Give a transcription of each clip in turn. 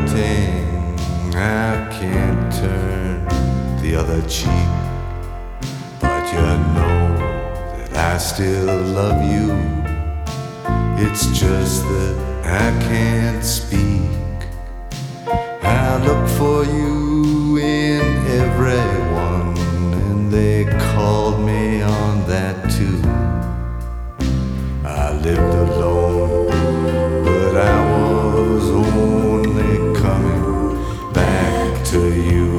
hurting, I can't turn the other cheek. But you know that I still love you. It's just that I can't speak. I look for you in everyone, and they called me on that too. I lived alone, but I was only coming back to you.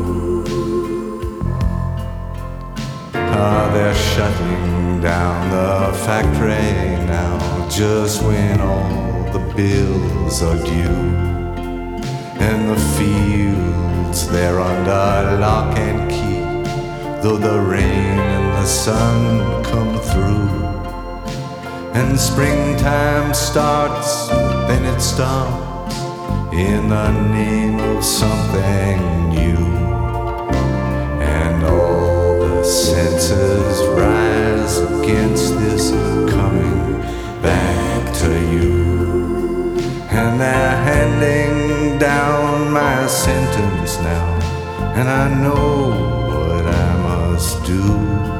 They're shutting down the factory now, just when all the bills are due. And the fields, they're under lock and key, though the rain and the sun come through. And springtime starts, then it stops, in the name of something new. And all the senses rise against this coming back to you. And they're handing down my sentence now, and I know what I must do.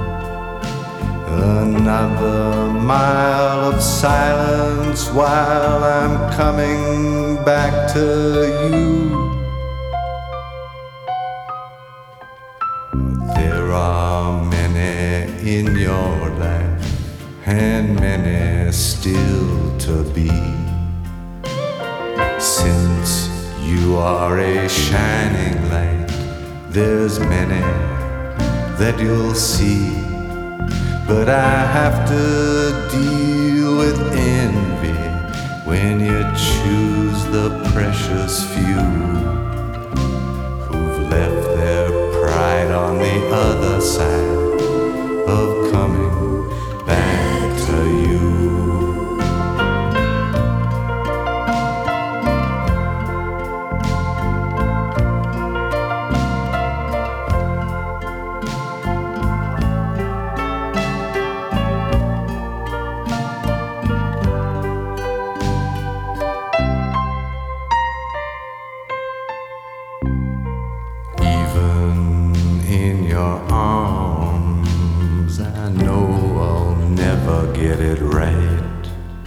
Another mile of silence while I'm coming back to you. There are many in your life, and many still to be. Since you are a shining light, there's many that you'll see. But I have to deal with envy when you choose the precious few who've left their pride on the other side of coming back to you. In your arms, I know I'll never get it right.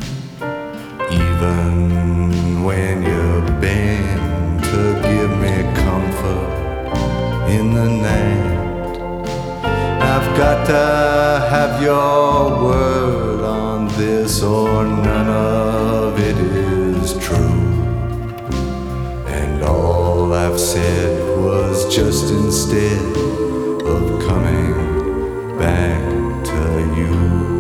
Even when you bend to give me comfort in the night, I've got to have your word on this, or none of it is true. And all I've said was just instead of coming back to you.